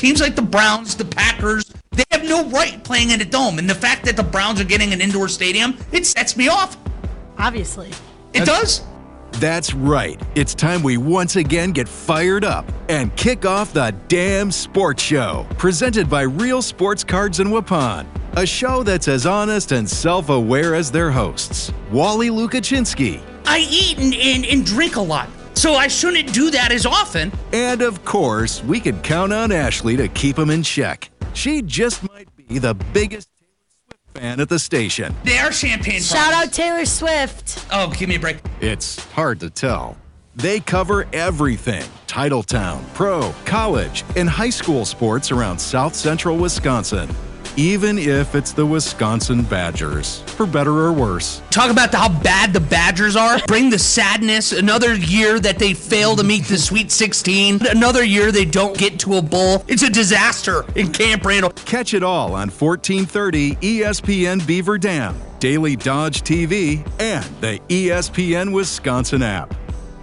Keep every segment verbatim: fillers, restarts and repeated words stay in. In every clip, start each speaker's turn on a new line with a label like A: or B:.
A: teams like the Browns, the Packers, they have no right playing in a dome. And the fact that the Browns are getting an indoor stadium, it sets me off.
B: Obviously.
A: It does?
C: That's right. It's time we once again get fired up and kick off the Damn Sports Show, presented by Real Sports Cards in Waupun. A show that's as honest and self-aware as their hosts, Wally Lukaczynski.
A: I eat and, and, and drink a lot, so I shouldn't do that as often.
C: And of course, we could count on Ashley to keep him in check. She just might be the biggest Taylor Swift fan at the station.
A: They are champagne
B: Shout
A: problems.
B: out Taylor Swift.
A: Oh, give me a break.
C: It's hard to tell. They cover everything: Titletown, pro, college, and high school sports around South Central Wisconsin. Even if it's the Wisconsin Badgers, for better or worse.
A: Talk about the, how bad the Badgers are. Bring the sadness. Another year that they fail to meet the Sweet sixteen. Another year they don't get to a bowl. It's a disaster in Camp Randall.
C: Catch it all on fourteen thirty E S P N Beaver Dam, Daily Dodge T V, and the E S P N Wisconsin app.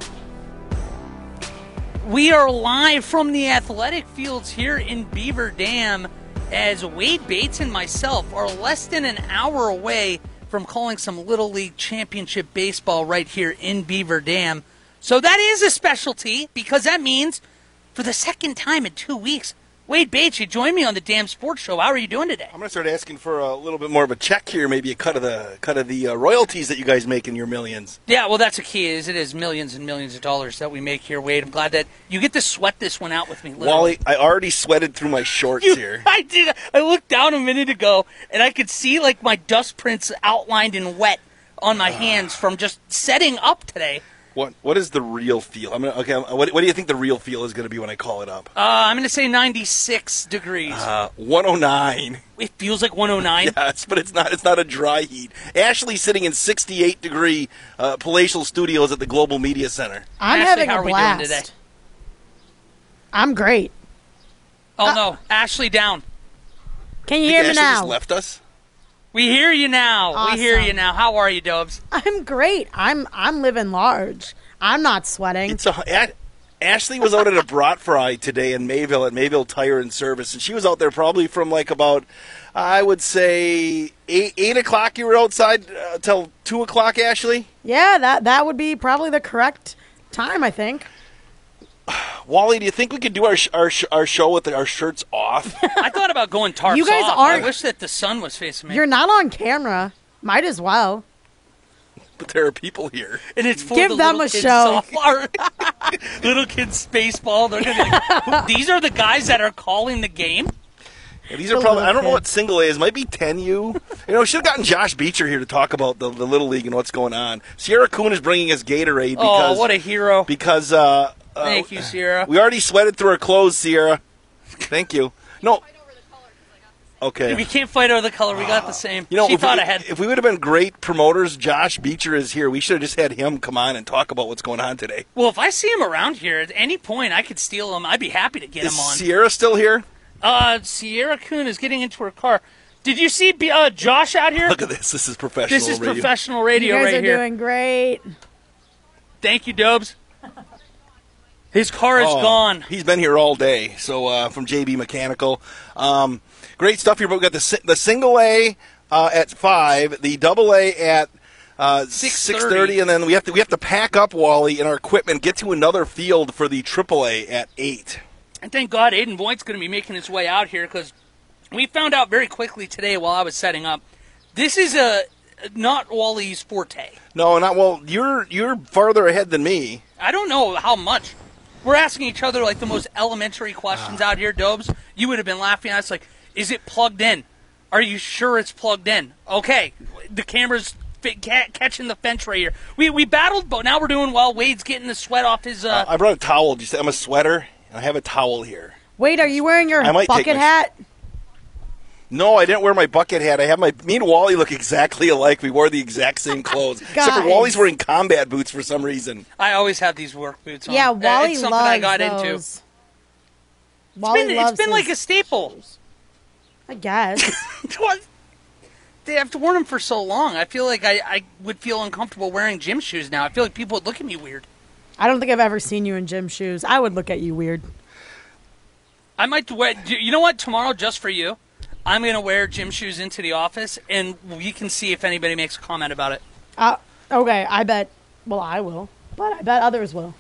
D: We are live from the athletic fields here in Beaver Dam, as Wade Bates and myself are less than an hour away from calling some Little League Championship baseball right here in Beaver Dam. So that is a specialty, because that means for the second time in two weeks, Wade Bates, you join me on the Damn Sports Show. How are you doing today?
E: I'm going to start asking for a little bit more of a check here, maybe a cut of the cut of the uh, royalties that you guys make in your millions.
D: Yeah, well, that's a key. Is it is millions and millions of dollars that we make here, Wade. I'm glad that you get to sweat this one out with me. Literally.
E: Wally, I already sweated through my shorts
D: You,
E: here.
D: I did. I looked down a minute ago, and I could see like my dust prints outlined in wet on my hands from just setting up today.
E: What What is the real feel? I'm gonna, okay. What, what do you think the real feel is going to be when I call it up?
D: Uh, I'm going to say ninety-six degrees.
E: Uh, one oh nine.
D: It feels like one oh nine.
E: Yes, but it's not. It's not a dry heat. Ashley's sitting in sixty-eight degree uh, palatial studios at the Global Media Center.
B: I'm
D: Ashley,
B: having
D: how
B: a
D: are we
B: blast.
D: doing today?
B: I'm great.
D: Oh,
B: Uh,
D: no. Ashley down.
B: Can you
E: Think
B: hear me
E: Ashley
B: now?
E: just left us.
D: We hear you now. We hear
B: Awesome.
D: you now. How are you, Dubs?
B: I'm great. I'm I'm living large. I'm not sweating.
E: It's a, a, Ashley was out at a brat fry today in Mayville at Mayville Tire and Service, and she was out there probably from like about, I would say, eight, eight o'clock you were outside uh, till two o'clock, Ashley?
B: Yeah, that that would be probably the correct time, I think.
E: Wally, do you think we could do our sh- our, sh- our show with our shirts off?
D: I thought about going tarps
B: You guys
D: off.
B: aren't-
D: I wish that the sun was facing me.
B: You're not on camera. Might as well.
E: But there are people here.
D: And it's for
B: Give
D: the
B: them
D: little
B: a
D: kids
B: show.
D: softball. Little kids baseball. They're gonna be like, these are the guys that are calling the game.
E: Yeah, these are
B: The
E: probably,
B: little
E: I don't know
B: kid.
E: what single A is. Might be ten U. You know, should have gotten Josh Beecher here to talk about the, the Little League and what's going on. Sierra Kuhn is bringing us Gatorade because,
D: Oh, what a hero.
E: because uh, uh,
D: Thank you, Sierra.
E: we already sweated through our clothes, Sierra. Thank you. No. Okay.
D: If you can't fight over the color, we got the same.
E: You know,
D: she
E: if
D: thought
E: we,
D: ahead.
E: if we would have been great promoters, Josh Beecher is here. We should have just had him come on and talk about what's going on today.
D: Well, if I see him around here at any point, I could steal him. I'd be happy to get
E: Is
D: him on.
E: Sierra still here?
D: Uh, Sierra Kuhn is getting into her car. Did you see uh, Josh out here?
E: Look at this. This is professional
D: This is
E: radio.
D: professional radio
B: You guys
D: right
B: are
D: here.
B: doing great.
D: Thank you, Dubs. His car is
E: Oh,
D: gone.
E: He's been here all day. So uh, from J B Mechanical, um, great stuff here. But we got the si- the single A uh, at five, the double A at uh, six thirty, and then we have to we have to pack up, Wally, and our equipment, get to another field for the triple A at eight.
D: And thank God Aiden Voigt's going to be making his way out here, because we found out very quickly today while I was setting up, this is a not Wally's forte.
E: No, not well. You're you're farther ahead than me.
D: I don't know how much. We're asking each other like the most elementary questions out here, Dobes. You would have been laughing at us like, is it plugged in? Are you sure it's plugged in? Okay, the camera's fit, ca- catching the fence right here. We we battled, but now we're doing well. Wade's getting the sweat off his... Uh,
E: Uh, I brought a towel. Just I'm a sweater, and I have a towel here.
B: Wait, are you wearing your
E: I might take
B: bucket
E: my-
B: hat?
E: No, I didn't wear my bucket hat. I have my. Me and Wally look exactly alike. We wore the exact same clothes, except for
B: Guys.
E: Wally's wearing combat boots for some reason.
D: I always have these work boots on.
B: Yeah,
D: Uh,
B: Wally
D: it's something
B: loves
D: I got
B: those.
D: into. It's
B: Wally
D: been,
B: loves
D: it's been like a
B: his-
D: staple.
B: I guess.
D: What? They have to wear them for so long. I feel like I, I would feel uncomfortable wearing gym shoes now. I feel like people would look at me weird.
B: I don't think I've ever seen you in gym shoes. I would look at you weird.
D: I might wear. You know what? Tomorrow, just for you, I'm going to wear gym shoes into the office, and we can see if anybody makes a comment about it.
B: Uh, okay, I bet. Well, I will, but I bet others will.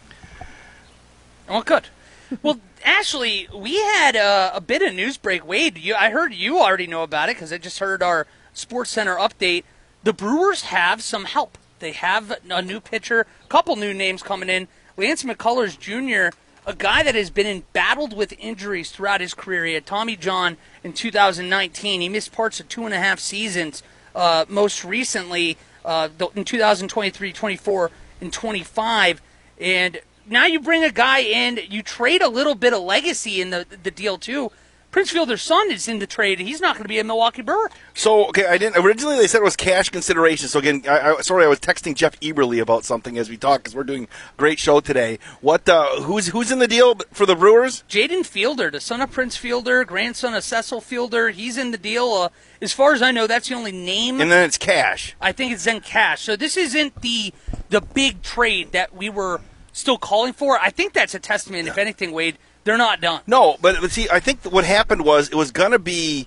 D: Well, good. Well, Ashley, we had uh, a bit of news break. Wade, you, I heard you already know about it because I just heard our Sports Center update. The Brewers have some help. They have a new pitcher, a couple new names coming in. Lance McCullers Junior, a guy that has been in, battled with injuries throughout his career. He had Tommy John in two thousand nineteen. He missed parts of two and a half seasons, uh, most recently uh, in two thousand twenty-three, twenty-four, and twenty-five. And now you bring a guy in, you trade a little bit of legacy in the the deal too. Prince Fielder's son is in the trade. He's not going to be a Milwaukee Brewer.
E: So, okay, I didn't. Originally, they said it was cash consideration. So, again, I, I, sorry, I was texting Jeff Eberly about something as we talk because we're doing a great show today. What? Uh, who's who's in the deal for the Brewers?
D: Jaden Fielder, the son of Prince Fielder, grandson of Cecil Fielder. He's in the deal. Uh, as far as I know, that's the only name.
E: And then it's cash.
D: I think it's then cash. So this isn't the the big trade that we were still calling for. I think that's a testament, if anything, Wade. They're not done.
E: No, but, but see, I think what happened was it was gonna be,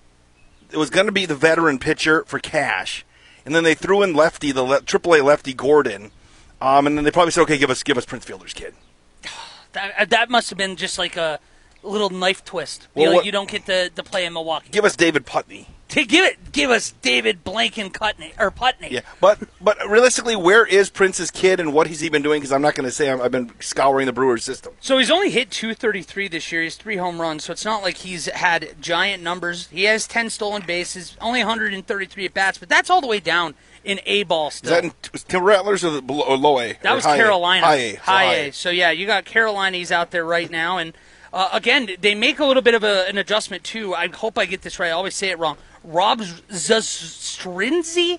E: it was gonna be the veteran pitcher for cash, and then they threw in lefty, the le- triple A lefty Gordon, um, and then they probably said, okay, give us give us Prince Fielder's kid.
D: That that must have been just like a little knife twist.
E: Well,
D: you, know,
E: what,
D: you don't get to, to play in Milwaukee.
E: Give us David Putney.
D: To give it, give us David Blanken Cutney or Putney.
E: Yeah, but but realistically, where is Prince's kid and what has he been doing? Because I'm not going to say I'm, I've been scouring the Brewers system.
D: So he's only hit two thirty-three this year. He's three home runs, so it's not like he's had giant numbers. He has ten stolen bases, only one hundred thirty-three at bats, but that's all the way down in A ball still.
E: Is that in Tim Rattlers or, the, or low A?
D: That
E: or
D: was
E: high
D: Carolina.
E: A? High A. So
D: High
E: high
D: A. So yeah, you got Carolina's out there right now, and uh, again, they make a little bit of a, an adjustment too. I hope I get this right. I always say it wrong. Rob Zastrinzi?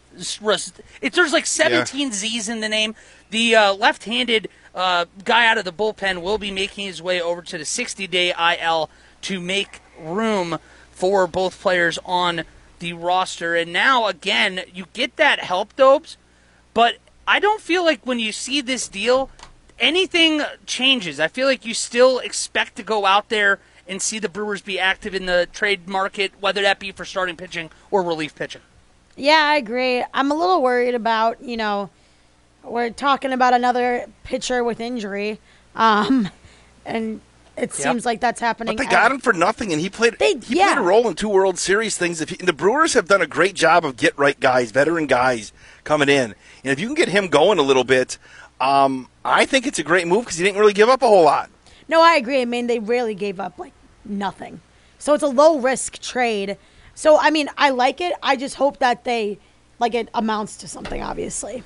D: It's there's like seventeen yeah. Z's in the name. The uh, left-handed uh, guy out of the bullpen will be making his way over to the sixty-day I L to make room for both players on the roster. And now, again, you get that help, Dobes, but I don't feel like when you see this deal, anything changes. I feel like you still expect to go out there and see the Brewers be active in the trade market, whether that be for starting pitching or relief pitching.
B: Yeah, I agree. I'm a little worried about, you know, we're talking about another pitcher with injury, um, and it yep. seems like that's happening.
E: But they got him for nothing, and he played they, he
B: yeah.
E: played a role in two World Series things. If he, and the Brewers have done a great job of get-right guys, veteran guys coming in. And if you can get him going a little bit, um, I think it's a great move because he didn't really give up a whole lot.
B: No, I agree. I mean, they really gave up, like, nothing. So it's a low-risk trade. So, I mean, I like it. I just hope that they, like, it amounts to something, obviously.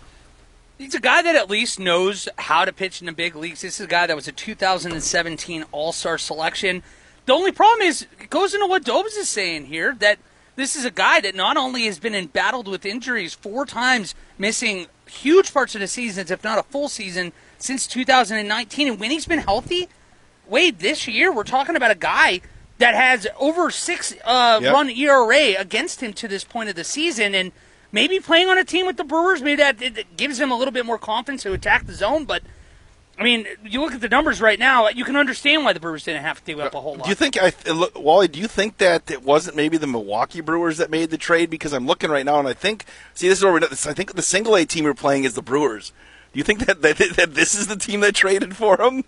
D: He's a guy that at least knows how to pitch in the big leagues. This is a guy that was a two thousand seventeen All-Star selection. The only problem is, it goes into what Dobes is saying here, that this is a guy that not only has been in battled with injuries four times, missing huge parts of the seasons, if not a full season, since two thousand nineteen. And when he's been healthy, Wade, this year we're talking about a guy that has over six uh, yep. run E R A against him to this point of the season. And maybe playing on a team with the Brewers, maybe that it gives him a little bit more confidence to attack the zone. But, I mean, you look at the numbers right now, you can understand why the Brewers didn't have to give up a whole lot.
E: Do you think, I, Wally, do you think that it wasn't maybe the Milwaukee Brewers that made the trade? Because I'm looking right now, and I think, see, this is where we're, I think the single-A team we're playing is the Brewers. Do you think that, that, that this is the team that traded for him?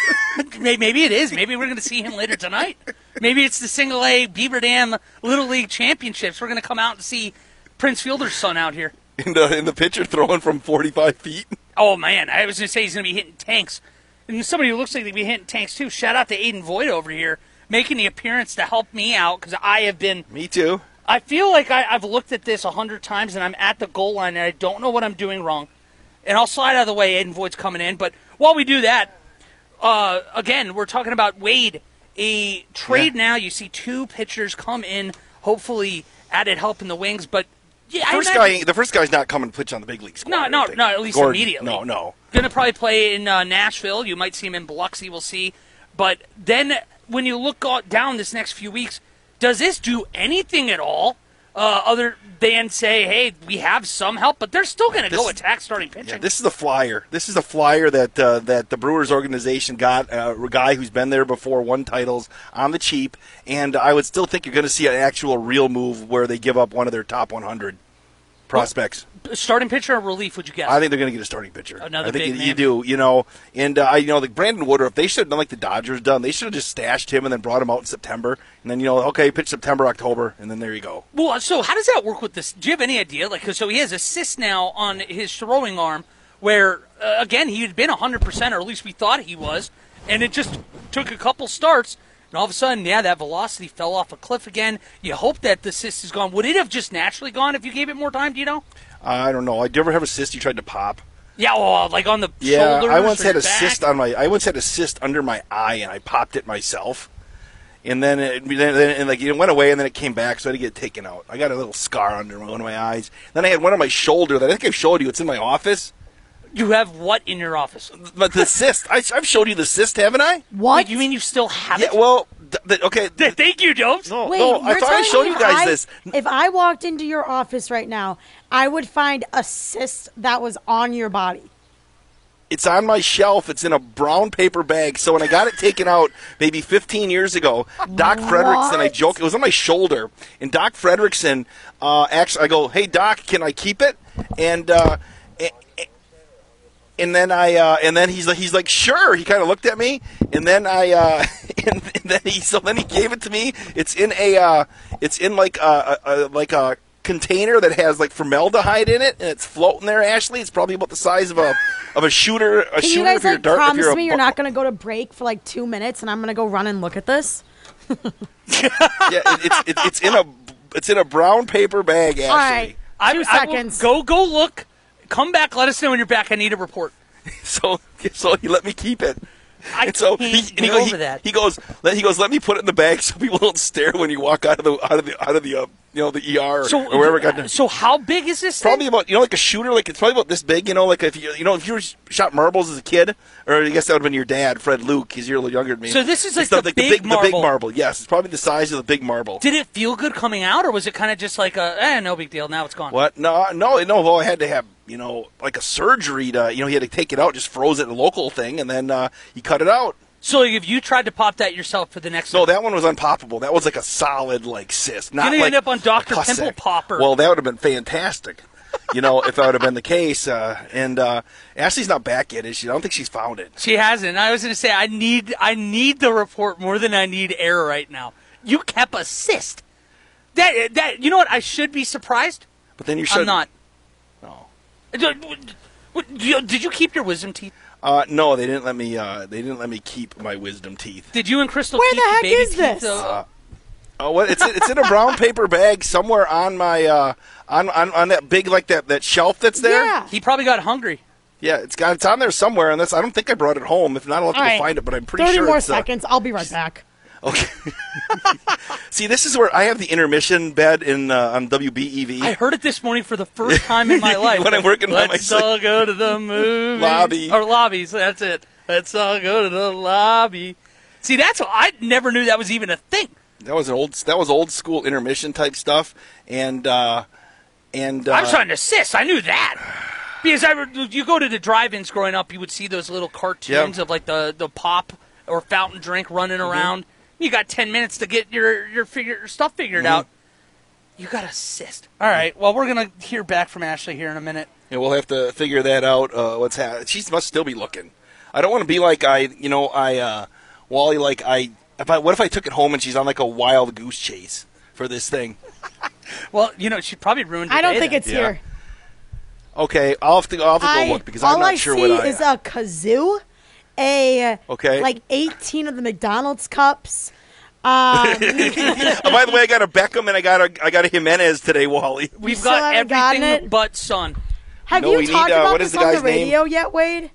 D: Maybe it is. Maybe we're going to see him later tonight. Maybe it's the single-A Beaver Dam Little League Championships. We're going to come out and see Prince Fielder's son out here.
E: In the, in the pitcher throwing from forty-five feet?
D: Oh, man. I was going to say he's going to be hitting tanks. And somebody who looks like they'd be hitting tanks, too. Shout out to Aiden Voigt over here, making the appearance to help me out, because I have been...
E: Me too.
D: I feel like I, I've looked at this a hundred times, and I'm at the goal line, and I don't know what I'm doing wrong. And I'll slide out of the way. Aiden Voigt's coming in. But while we do that, uh, again, we're talking about Wade. A trade yeah. now. You see two pitchers come in, hopefully added help in the wings. But yeah,
E: first guy, the first guy's not coming to pitch on the big league squad.
D: No, no, no. At least
E: Gordon,
D: immediately.
E: No, no.
D: Going to probably play in uh, Nashville. You might see him in Biloxi. We'll see. But then when you look down this next few weeks, does this do anything at all uh, other than say, hey, we have some help, but they're still going to go
E: This-
D: attack starting pitching.
E: Yeah, this is a flyer. This is a flyer that uh, that the Brewers organization got uh, a guy who's been there before, won titles on the cheap, and I would still think you're going to see an actual real move where they give up one of their top one hundred prospects.
D: Starting pitcher or relief, would you guess?
E: I think they're going to get a starting pitcher.
D: Another
E: I think
D: big
E: you,
D: man.
E: you do, you know, and uh, I, you know, like Brandon Woodruff, they should have done like the Dodgers done. They should have just stashed him and then brought him out in September, and then you know, okay, pitch September, October, and then there you go.
D: Well, so how does that work with this? Do you have any idea? Like, 'cause so he has a cyst now on his throwing arm, where uh, again he had been one hundred percent, or at least we thought he was, and it just took a couple starts, and all of a sudden, yeah, that velocity fell off a cliff again. You hope that the cyst is gone. Would it have just naturally gone if you gave it more time? Do you know?
E: I don't know. Did you ever have a cyst you tried to pop?
D: Yeah, well, like on the
E: Yeah,
D: shoulders
E: I once
D: or
E: had
D: your
E: a cyst
D: back?
E: on my. I once had a cyst under my eye, and I popped it myself. And then, it, then, then and like it went away, and then it came back, so I had to get it taken out. I got a little scar under one of my eyes. Then I had one on my shoulder that I think I've showed you. It's in my office.
D: You have what in your office?
E: But the cyst, I, I've showed you the cyst, haven't I?
B: What?
D: Wait, you mean you still have
E: Yeah.
D: it?
E: Well, th- th- okay.
D: Th- Thank you, Dopes.
E: No,
B: Wait,
E: no. I
B: you're
E: thought I
B: telling
E: showed
B: me
E: you
B: if
E: guys
B: I-
E: this.
B: If I walked into your office right now, I would find a cyst that was on your body.
E: It's on my shelf. It's in a brown paper bag. So when I got it taken out maybe fifteen years ago, Doc Frederickson, I joke, it was on my shoulder. And Doc Frederickson, uh, actually, I go, hey, Doc, can I keep it? And uh, a- a- and then I uh, and then he's like, he's like, sure. He kind of looked at me, and then I uh, and, and then he so then he gave it to me. It's in a uh, it's in like a, a, a like a container that has like formaldehyde in it, and it's floating there. Ashley, it's probably about the size of a of a shooter. A
B: Can
E: shooter
B: you guys
E: if you're
B: like
E: dart, if
B: promise
E: you're a
B: me
E: bu-
B: you're not going to go to break for like two minutes and I'm going to go run and look at this?
E: Yeah, it, it's it, it's in a it's in a brown paper bag. Ashley.
B: All right,
D: I,
B: two
D: I will-
B: seconds.
D: go, go look. Come back. Let us know when you're back. I need a report.
E: So so he let me keep it.
D: I
E: And so
D: can't
E: he, and he,
D: get
E: go-
D: over
E: he,
D: that.
E: he goes let he goes let me put it in the bag so people don't stare when you walk out of the out of the out of the uh, you know the E R
D: So,
E: or wherever it got done.
D: so how big is this
E: Probably
D: thing?
E: about you know like a shooter, like it's probably about this big. You know, like if you you know if you were shot marbles as a kid, or I guess that would have been your dad, Fred Luke. He's a year younger than me.
D: So this is like
E: It's
D: the
E: like
D: big
E: the big
D: marble.
E: marble. Yes, it's probably the size of the big marble.
D: Did it feel good coming out, or was it kind of just like a, eh, no big deal, now it's gone?
E: What? No, no, no. Well, I had to have you know like a surgery to you know he had to take it out, just froze it in a local thing, and then uh, he cut it out.
D: So if you tried to pop that yourself for the next
E: No,
D: one,
E: that one was unpoppable. That was like a solid like cyst. Not
D: Gonna
E: like
D: end up on Doctor
E: a pus
D: Pimple
E: sac.
D: Popper.
E: Well, that would have been fantastic. You know, if that would have been the case. Uh, and uh, Ashley's not back yet, is she? I don't think she's found it.
D: she hasn't. I was going to say, I need I need the report more than I need air right now. You kept a cyst. That, that, you know what? I should be surprised.
E: But then you should.
D: I'm not.
E: No.
D: Did you, did you keep your wisdom teeth?
E: Uh, no, they didn't let me. Uh, they didn't let me keep my wisdom teeth.
D: Did you and Crystal
B: Where
D: keep
B: the heck
D: baby
B: is
D: teeth?
B: this?
D: Uh,
E: Oh, what? It's it's in a brown paper bag somewhere on my uh, on, on on that big like that, that shelf that's there.
B: Yeah.
D: he probably got hungry.
E: Yeah, it's got it's on there somewhere, and that's I don't think I brought it home. If not, I'll have to
B: All
E: go
B: right.
E: find it. But I'm pretty
B: thirty
E: sure
B: more
E: it's, uh,
B: seconds. I'll be right back.
E: Okay. See, this is where I have the intermission bed in uh, on W B E V.
D: I heard it this morning for the first time in my life.
E: When I'm working by
D: Let's
E: myself.
D: all go to the movie
E: Lobby.
D: or lobbies. That's it. Let's all go to the lobby. See, that's I never knew that was even a thing.
E: That was an old that was old school intermission type stuff, and uh, and uh,
D: I was trying to assist. I knew that because I re- you go to the drive-ins growing up, you would see those little cartoons
E: Yep.
D: of like the, the pop or fountain drink running
E: Mm-hmm.
D: around. You got ten minutes to get your your figure your stuff figured
E: Mm-hmm.
D: out. You got to assist. All right. Well, we're gonna hear back from Ashley here in a minute.
E: and we'll have to figure that out. Uh, what's happening? She must still be looking. I don't want to be like I, you know, I uh, Wally. Like I, if I, what if I took it home and she's on like a wild goose chase for this thing?
D: Well, you know, she probably ruined. Your
B: I don't
D: day
B: think
D: then.
B: it's
E: Yeah.
B: here.
E: Okay, I'll have to, I'll have to go
B: I,
E: look because
B: all
E: I'm not
B: I
E: sure
B: see
E: what I.
B: is a kazoo, a
E: Okay.
B: like eighteen of the McDonald's cups. Um,
E: oh, by the way, I got a Beckham and I got a I got a Jimenez today, Wally.
D: We've
B: still
D: got
B: haven't gotten
D: everything
B: it?
D: but sun.
B: have
E: No,
B: you
E: we need,
B: talked
E: uh,
B: about
E: what is
B: this
E: the
B: on
E: guy's
B: the
E: name?
B: radio yet, Wade?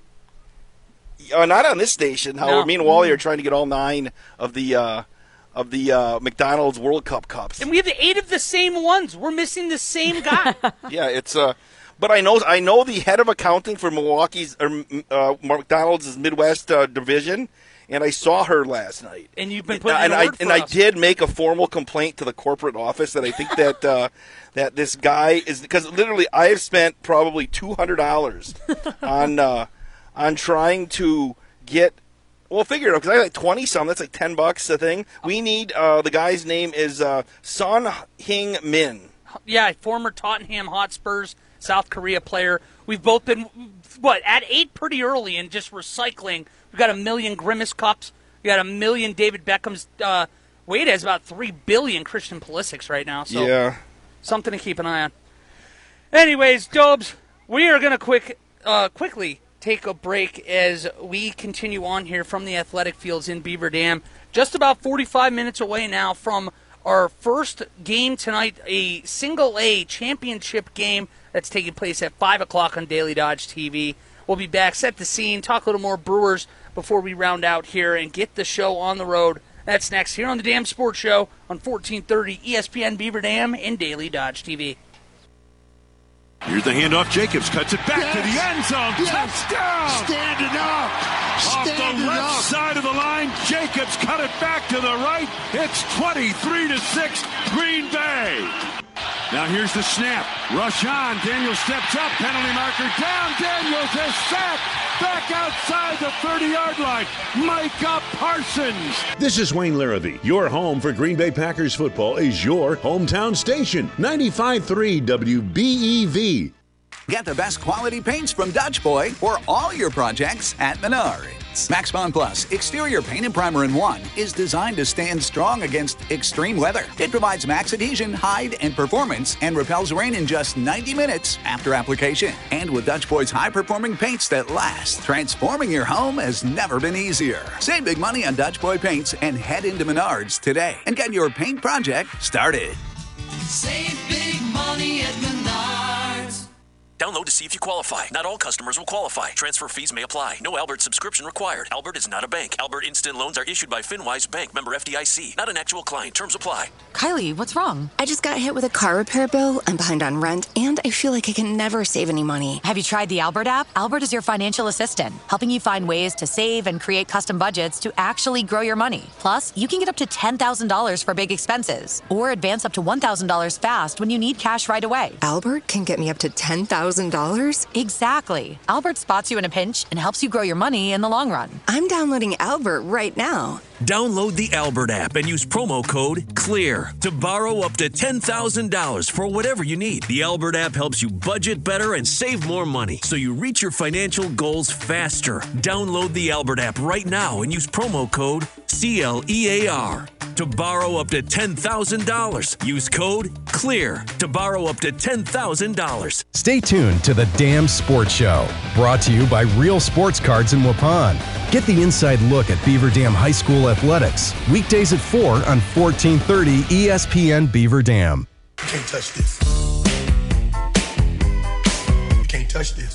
E: Uh, not on this station. However,
D: No.
E: me and Wally are trying to get all nine of the uh, of the uh, McDonald's World Cup cups.
D: And we have eight of the same ones. We're missing the same guy.
E: Yeah, it's uh, But I know I know the head of accounting for Milwaukee's or uh, McDonald's Midwest uh, division, and I saw her last night.
D: And you've been putting
E: and,
D: in
E: and
D: a word
E: I
D: for
E: and I
D: us.
E: did make a formal complaint to the corporate office that I think that uh, that this guy is, because literally I have spent probably two hundred dollars on uh, on trying to get. Well, figure it out, because I like twenty some. That's like ten bucks a thing. We need uh, the guy's name is uh, Son Heung Min.
D: Yeah, former Tottenham Hotspurs South Korea player. We've both been, what, at eight pretty early and just recycling. We've got a million Grimace Cups. We got a million David Beckham's. Uh, Wade has about three billion Christian Pulisic's right now. So
E: Yeah.
D: Something to keep an eye on. Anyways, Dobes, we are going to quick, uh, quickly take a break as we continue on here from the athletic fields in Beaver Dam. Just about forty-five minutes away now from our first game tonight, a single A championship game that's taking place at five o'clock on Daily Dodge T V. We'll be back, set the scene, talk a little more Brewers before we round out here and get the show on the road. That's next here on the Dam Sports Show on fourteen thirty E S P N Beaver Dam and Daily Dodge T V.
F: Here's the handoff. Jacobs cuts it back
G: yes.
F: to the end zone.
G: Yes.
F: Touchdown!
G: Standing up.
F: Off
G: Standing
F: the left
G: up.
F: side of the line, Jacobs cut it back to the right. It's twenty-three to six, Green Bay. Now here's the snap. Rush on. Daniel steps up. Penalty marker down. Daniels is sacked. Back outside the thirty-yard line. Micah Parsons.
H: This is Wayne Larrabee. Your home for Green Bay Packers football is your hometown station. ninety-five point three W B E V.
I: Get the best quality paints from Dutch Boy for all your projects at Menards. Max Bond Plus Exterior Paint and Primer in One is designed to stand strong against extreme weather. It provides max adhesion, hide, and performance and repels rain in just ninety minutes after application. And with Dutch Boy's high-performing paints that last, transforming your home has never been easier. Save big money on Dutch Boy paints and head into Menards today and get your paint project started.
J: Save big money at Menards.
K: Download to see if you qualify. Not all customers will qualify. Transfer fees may apply. No Albert subscription required. Albert is not a bank. Albert Instant Loans are issued by FinWise Bank, member F D I C. Not an actual client. Terms apply.
L: Kylie, what's wrong? I just got hit with a car repair bill. I'm behind on rent, and I feel like I can never save any money.
M: Have you tried the Albert app? Albert is your financial assistant, helping you find ways to save and create custom budgets to actually grow your money. Plus, you can get up to ten thousand dollars for big expenses, or advance up to one thousand dollars fast when you need cash right away.
L: Albert can get me up to ten thousand dollars?
M: Exactly. Albert spots you in a pinch and helps you grow your money in the long run.
L: I'm downloading Albert right now.
K: Download the Albert app and use promo code CLEAR to borrow up to ten thousand dollars for whatever you need. The Albert app helps you budget better and save more money so you reach your financial goals faster. Download the Albert app right now and use promo code C L E A R to borrow up to ten thousand dollars. Use code CLEAR to borrow up to ten thousand dollars.
N: Stay tuned to the Damn Sports Show, brought to you by Real Sports Cards in Waupun. Get the inside look at Beaver Dam High School athletics, weekdays at four on fourteen thirty E S P N Beaver Dam.
O: You can't touch this. You can't touch this.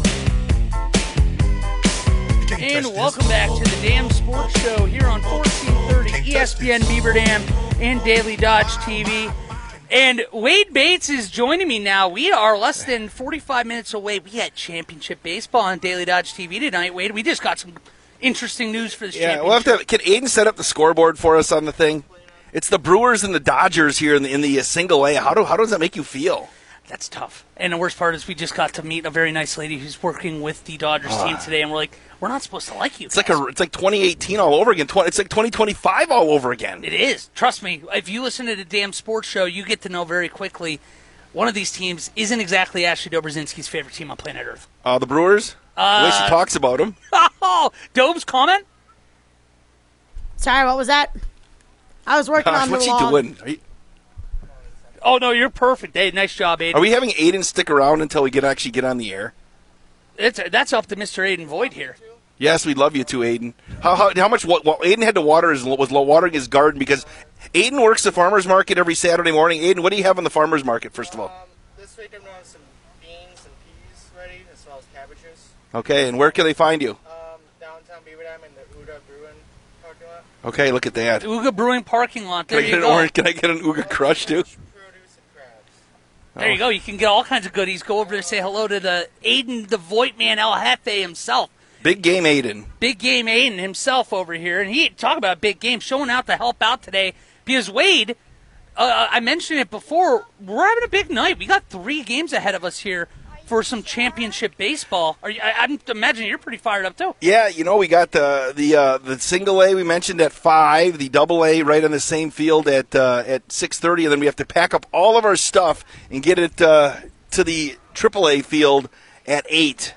O: You can't
D: And
O: touch
D: welcome
O: this.
D: back to the Dam Sports Show here on fourteen thirty E S P N Beaver Dam and Daily Dodge T V. And Wade Bates is joining me now. We are less than forty-five minutes away. We had championship baseball on Daily Dodge T V tonight, Wade. We just got some interesting news for this
E: Yeah,
D: championship.
E: we'll have to. Can Aiden set up the scoreboard for us on the thing? It's the Brewers and the Dodgers here in the in the uh, single A. How do how does that make you feel?
D: That's tough. And the worst part is we just got to meet a very nice lady who's working with the Dodgers
E: Ah.
D: team today, and we're like, we're not supposed to like you.
E: It's like a it's like twenty eighteen all over again. It's like twenty twenty-five all over again.
D: It is. Trust me. If you listen to the Damn Sports Show, you get to know very quickly one of these teams isn't exactly Ashley Dobrzinski's favorite team on planet Earth.
E: Uh, the Brewers.
D: Uh,
E: the way she talks about them.
D: Oh, Dobe's comment.
B: Sorry, what was that? I was working
E: Gosh,
B: on the
E: what's he
B: lawn.
E: doing? Are, you,
D: Oh no, you're perfect. Hey, nice job, Aiden.
E: are we having Aiden stick around until we get actually get on the air?
D: It's, that's up to Mister Aiden Voigt here.
E: Yes, we love you too, Aiden. How how, how much? What, what Aiden had to water his was watering his garden because Aiden works the farmers market every Saturday morning. Aiden, what do you have on the farmers market first of all?
P: Um, this week I'm doing some beans and peas ready, as well as cabbages.
E: Okay, and where can they find you?
P: Um, downtown Beaver Dam in the Uda Bruin parking lot.
E: Okay, look at that.
D: Uga Brewing parking lot. There
E: Can I get
D: you
E: an
D: go.
E: orange? Can I get an Uga Crush too?
D: There you go. You can get all kinds of goodies. Go over there and say hello to the Aiden, the Voigtman El Jefe himself.
E: Big game Aiden.
D: Big game Aiden himself over here. And he talk about big game, showing out to help out today. Because Wade, uh, I mentioned it before, we're having a big night. We got three games ahead of us here for some championship baseball. Are you, I, I'm imagining you're pretty fired up, too.
E: Yeah, you know, we got the the uh, the single A we mentioned at five, the double A right on the same field at uh, at six thirty, and then we have to pack up all of our stuff and get it uh, to the triple A field at eight.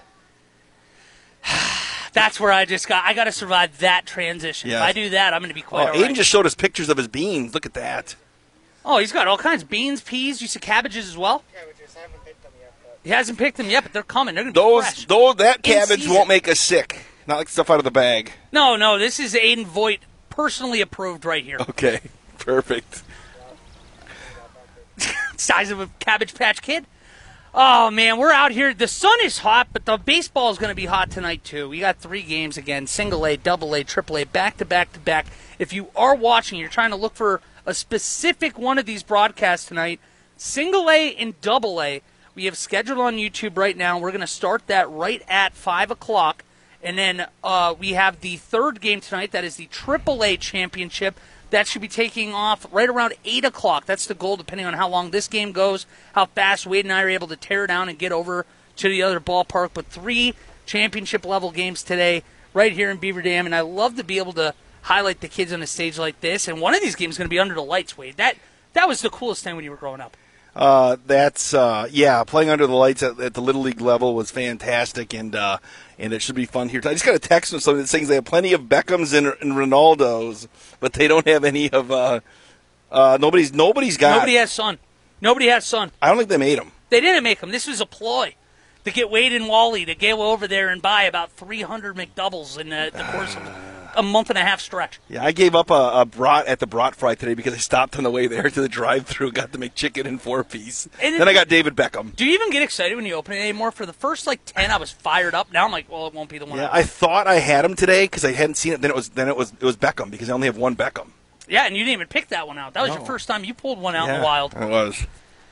D: That's where I just got, I got to survive that transition.
E: Yes.
D: If I do that, I'm going to be quite
E: Oh,
D: all
E: Aiden
D: right.
E: just showed us pictures of his beans. Look at that.
D: Oh, he's got all kinds. Beans, peas, you see cabbages as well?
P: Cabbages, I haven't picked them yet. But
D: He hasn't picked them yet, but they're coming. They're going to be
E: Those,
D: fresh.
E: those, that
D: In
E: cabbage
D: season.
E: won't make us sick. Not like stuff out of the bag.
D: No, no, this is Aiden Voigt, personally approved right here.
E: Okay, perfect.
D: Size of a Cabbage Patch Kid. Oh, man, we're out here. The sun is hot, but the baseball is going to be hot tonight, too. We got three games again, single A, double A, triple A, back to back to back. If you are watching, you're trying to look for a specific one of these broadcasts tonight, single A and double A, we have scheduled on YouTube right now. We're going to start that right at five o'clock. And then uh, we have the third game tonight. That is the triple A championship. That should be taking off right around eight o'clock. That's the goal, depending on how long this game goes, how fast Wade and I are able to tear down and get over to the other ballpark. But three championship-level games today right here in Beaver Dam. And I love to be able to highlight the kids on a stage like this. And one of these games is going to be under the lights, Wade. That, that was the coolest thing when you were growing up.
E: Uh, that's uh, yeah. Playing under the lights at, at the little league level was fantastic, and uh, and it should be fun here. I just got a text from somebody that says they have plenty of Beckhams and, and Ronaldos, but they don't have any of. Uh, uh, nobody's nobody's got.
D: Nobody has Son. Nobody has Son.
E: I don't think they made them.
D: They didn't make them. This was a ploy to get Wade and Wally to go over there and buy about three hundred McDoubles in the, the course of a month and a half stretch.
E: Yeah, I gave up a, a brat at the brat fry today because I stopped on the way there to the drive-thru, got the McChicken and four piece.
D: And
E: then I got David Beckham.
D: Do you even get excited when you open it anymore? For the first like ten, I was fired up. Now I'm like, well, it won't be the one.
E: Yeah,
D: I,
E: I thought I had him today because I hadn't seen it. Then it was then it was it was Beckham because I only have one Beckham.
D: yeah, and you didn't even pick that one out. That was
E: No.
D: your first time you pulled one out in
E: Yeah,
D: the wild.
E: It was.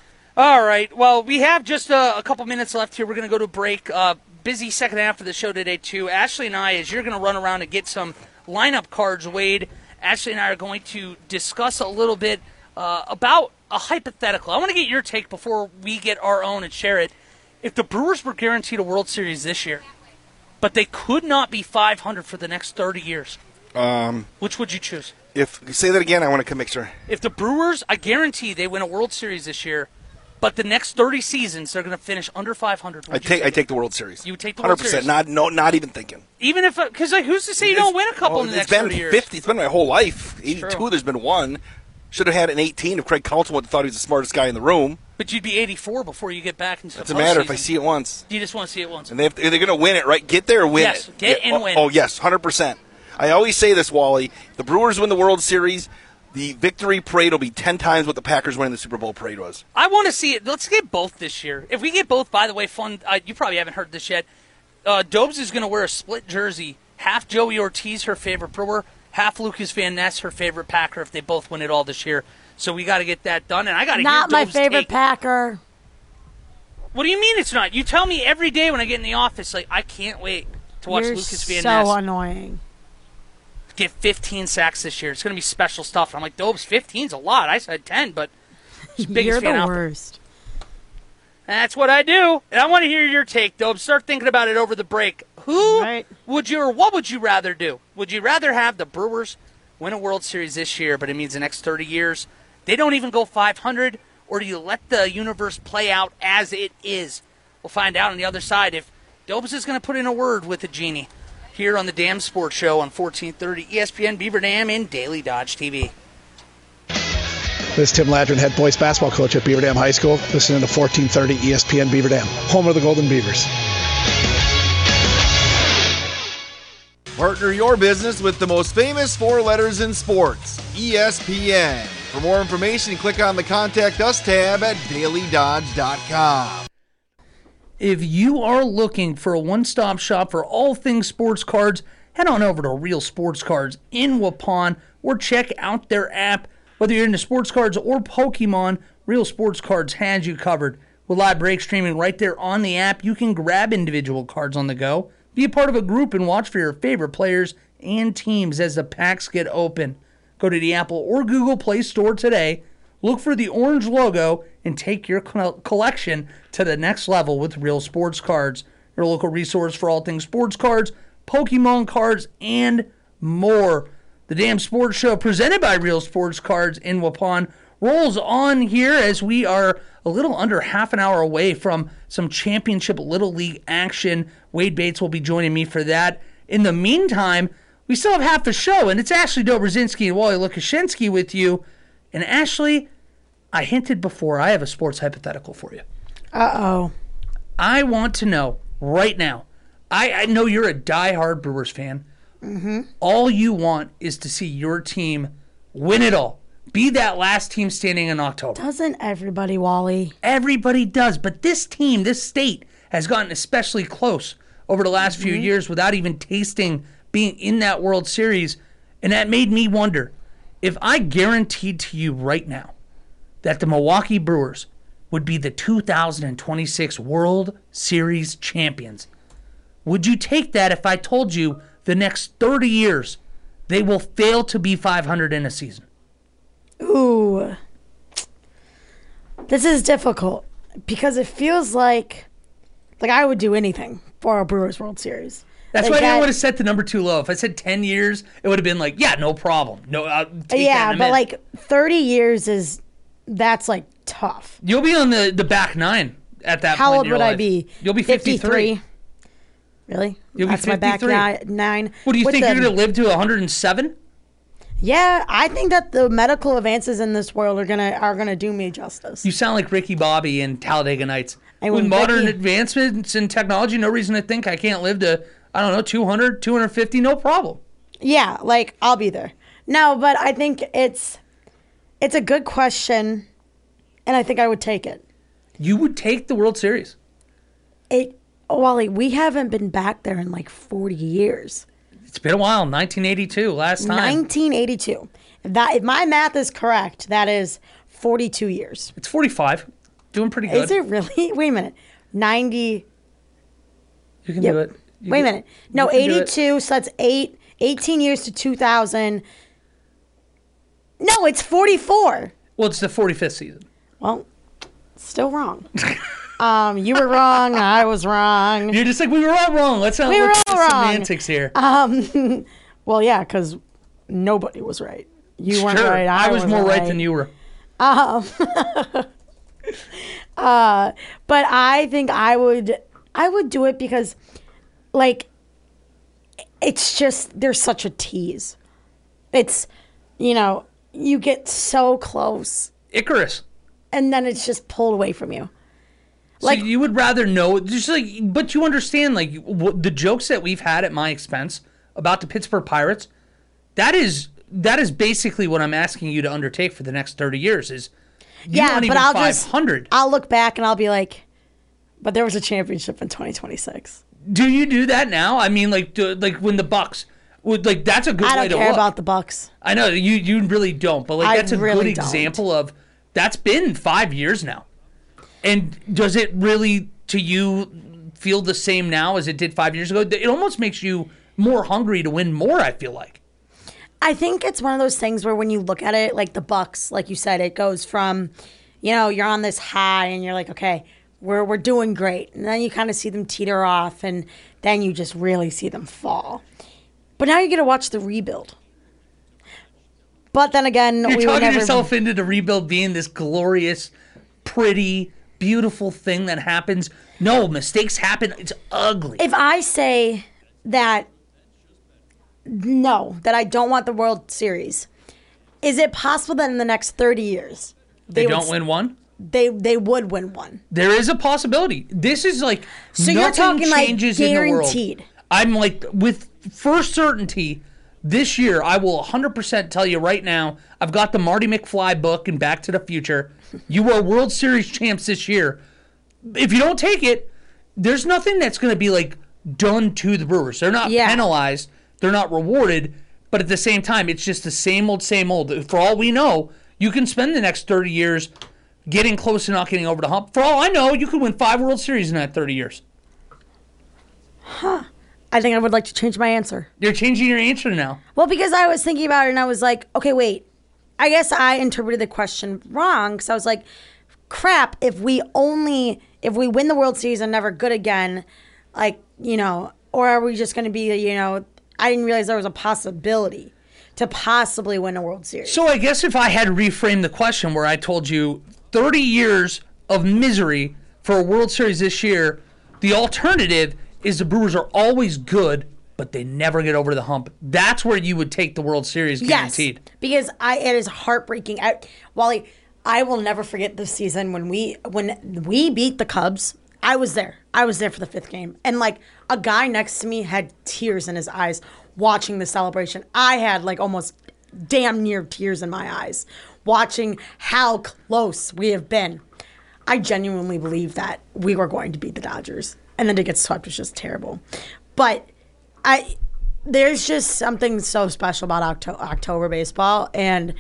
D: All right. Well, we have just a, a couple minutes left here. We're going to go to a break. Uh, busy second half of the show today, too. Ashley and I, as you're going to run around and get some lineup cards, Wade, Ashley and I are going to discuss a little bit uh, about a hypothetical. I want to get your take before we get our own and share it. If the Brewers were guaranteed a World Series this year, but they could not be five hundred for the next thirty years,
E: Um,
D: which would you choose?
E: if say that again, I want to make sure.
D: If the Brewers, I guarantee they win a World Series this year, but the next thirty seasons they're going to finish under five hundred.
E: I take I take the World Series.
D: You would take the
E: one
D: World
E: hundred percent.
D: Series.
E: Not no, not even thinking.
D: Even if, because like, who's to say you don't win a couple
E: Well,
D: in the
E: it's
D: next
E: been
D: thirty years?
E: fifty. It's been my whole life. eighty-two.
D: true.
E: There's been one. Should have had an eighteen if Craig Counsell would have thought he was the smartest guy in the room.
D: But you'd be eighty-four before you get back into the
E: Doesn't matter if I
D: postseason.
E: see it once.
D: You just want to see it once.
E: And they have to, they're going to win it, right? Get there, win
D: Yes,
E: it.
D: get
E: Yeah,
D: and
E: oh,
D: win.
E: Oh yes, one hundred percent. I always say this, Wally. If the Brewers win the World Series, the victory parade will be ten times what the Packers winning the Super Bowl parade was.
D: I want to see it. Let's get both this year. If we get both, by the way, fun. Uh, you probably haven't heard this yet. Uh, Dobes is going to wear a split jersey. Half Joey Ortiz, her favorite Brewer. Half Lucas Van Ness, her favorite Packer. If they both win it all this year, so we got to get that done. And I got to
B: Not
D: hear
B: my
D: Dobes'
B: favorite
D: take.
B: Packer.
D: What do you mean it's not? You tell me every day when I get in the office, like, I can't wait to watch
B: You're
D: Lucas Van
B: so
D: Ness
B: annoying.
D: get fifteen sacks this year. It's going to be special stuff. I'm like, Dobes, fifteen's a lot. I said ten, but he's the biggest
B: You're
D: fan
B: the
D: out there.
B: worst.
D: That's what I do. And I want to hear your take, Dobes. Start thinking about it over the break. Who
B: Right.
D: would you or what would you rather do? Would you rather have the Brewers win a World Series this year, but it means the next thirty years they don't even go five hundred, or do you let the universe play out as it is? We'll find out on the other side if Dobes is going to put in a word with the genie here on the Dam Sports Show on fourteen thirty E S P N Beaver Dam and Daily Dodge T V.
G: This is Tim Ladron, head boys basketball coach at Beaver Dam High School, listening to fourteen thirty E S P N Beaver Dam, home of the Golden Beavers.
Q: Partner your business with the most famous four letters in sports, E S P N. For more information, click on the Contact Us tab at daily dodge dot com.
D: If you are looking for a one-stop shop for all things sports cards, head on over to Real Sports Cards in Waupun or check out their app. Whether you're into sports cards or Pokemon,
A: Real Sports Cards has you covered. With live break streaming right there on the app, you can grab individual cards on the go, be a part of a group, and watch for your favorite players and teams as the packs get open. Go to the Apple or Google Play Store today, look for the orange logo, and take your collection to the next level with Real Sports Cards, your local resource for all things sports cards, Pokemon cards, and more. The Damn Sports Show, presented by Real Sports Cards in Waupun, rolls on here as we are a little under half an hour away from some championship Little League action. Wade Bates will be joining me for that. In the meantime, we still have half the show, and it's Ashley Dobrzinski and Wally Lukashinsky with you. And Ashley, I hinted before, I have a sports hypothetical for you.
B: Uh-oh.
A: I want to know right now, I, I know you're a diehard Brewers fan.
B: Mm-hmm.
A: All you want is to see your team win it all. Be that last team standing in October.
B: Doesn't everybody, Wally?
A: Everybody does, but this team, this state, has gotten especially close over the last few
B: Mhm.
A: years without even tasting being in that World Series, and that made me wonder, if I guaranteed to you right now that the Milwaukee Brewers would be the two thousand twenty-six World Series champions, would you take that if I told you the next thirty years they will fail to be five hundred in a season?
B: Ooh. This is difficult because it feels like like I would do anything for a Brewers World Series.
A: That's
B: Like
A: why I
B: that-
A: would have set the number too low. If I said ten years, it would have been like, yeah, no problem. No, I'll take that
B: Yeah,
A: in a
B: but
A: minute.
B: like thirty years is that's like tough.
A: You'll be on the, the back nine at that
B: How
A: point
B: old
A: in your
B: would I
A: life.
B: be?
A: You'll be fifty-three.
B: Really?
A: You'll be
B: That's my back
A: fifty-three.
B: ni- nine.
A: What do you
B: With
A: think,
B: the-
A: you're going to live to one hundred seven?
B: Yeah, I think that the medical advances in this world are gonna are gonna do me justice.
A: You sound like Ricky Bobby in Talladega Nights.
B: And
A: With
B: when
A: modern
B: Ricky-
A: advancements in technology, no reason to think I can't live to, I don't know, two hundred, two hundred fifty, no problem.
B: Yeah, like I'll be there. No, but I think it's it's a good question, and I think I would take it.
A: You would take the World Series?
B: It, Wally, we haven't been back there in like forty years.
A: It's been a while. nineteen eighty-two, last time.
B: nineteen eighty-two. If that, if my math is correct, that is forty-two years.
A: It's forty-five. Doing pretty good.
B: Is it really? Wait a minute. ninety.
A: You can
B: Yep.
A: do it. You
B: Wait a
A: can-
B: minute. No,
A: you can do it.
B: eighty-two, so that's eight, eighteen years to two thousand. No, it's forty-four.
A: Well, it's the forty-fifth season.
B: Well, still wrong. um, you were wrong. I was wrong.
A: You're just like, we were all wrong. Let's not
B: We were
A: look
B: all
A: at the
B: wrong.
A: semantics here.
B: Um, well, yeah, because nobody was right. You weren't
A: Sure,
B: right. I,
A: I was
B: wasn't
A: more right than you were.
B: Um, uh, but I think I would, I would do it because, like, it's just there's such a tease. It's, you know, you get so close,
A: Icarus.
B: and then it's just pulled away from you.
A: Like, so you would rather know, just like, but you understand, like, what, the jokes that we've had at my expense about the Pittsburgh Pirates. That is that is basically what I'm asking you to undertake for the next thirty years. Is you
B: Yeah,
A: aren't
B: but
A: even
B: I'll
A: five hundred.
B: just, I'll look back and I'll be like, but there was a championship in twenty twenty-six.
A: Do you do that now? I mean, like, do, like when the Bucks would like that's a good
B: I
A: way
B: don't
A: to
B: care
A: look.
B: about the Bucks.
A: I know you you really don't, but like
B: I
A: that's a
B: really
A: good
B: don't.
A: example of that's been five years now. And does it really to you feel the same now as it did five years ago? It almost makes you more hungry to win more, I feel like.
B: I think it's one of those things where when you look at it, like the Bucks, like you said, it goes from, you know, you're on this high and you're like, okay, we're we're doing great, and then you kind of see them teeter off, and then you just really see them fall. But now you get to watch the rebuild. But then again,
A: You're
B: we were
A: talking
B: never
A: yourself into the rebuild being this glorious, pretty, beautiful thing that happens. No, mistakes happen. It's ugly.
B: If I say that no, that I don't want the World Series, is it possible that in the next thirty years
A: they
B: would
A: don't
B: s-
A: win one?
B: They they would win one.
A: There is a possibility. This is like
B: So you're
A: nothing
B: talking, like,
A: changes in the world.
B: guaranteed.
A: I'm like with for certainty this year I will one hundred percent tell you right now I've got the Marty McFly book and Back to the Future. You are World Series champs this year. If you don't take it, there's nothing that's going to be like done to the Brewers. They're not
B: Yeah.
A: penalized. They're not rewarded. But at the same time, it's just the same old, same old. For all we know, you can spend the next thirty years getting close to not getting over the hump. For all I know, you could win five World Series in that thirty years.
B: Huh. I think I would like to change my answer.
A: You're changing your answer now.
B: Well, because I was thinking about it and I was like, okay, wait. I guess I interpreted the question wrong because I was like, crap, if we only, if we win the World Series and never good again, like, you know, or are we just going to be, you know, I didn't realize there was a possibility to possibly win a World Series.
A: So I guess if I had reframed the question where I told you thirty years of misery for a World Series this year, the alternative is the Brewers are always good, but they never get over the hump. That's where you would take the World Series guaranteed.
B: Yes, because I it is heartbreaking. I, Wally, I will never forget this season when we when we beat the Cubs. I was there. I was there for the fifth game. And, like, a guy next to me had tears in his eyes watching the celebration. I had, like, almost damn near tears in my eyes watching how close we have been. I genuinely believe that we were going to beat the Dodgers. And then to get swept was just terrible. But I, there's just something so special about Octo- October baseball. And,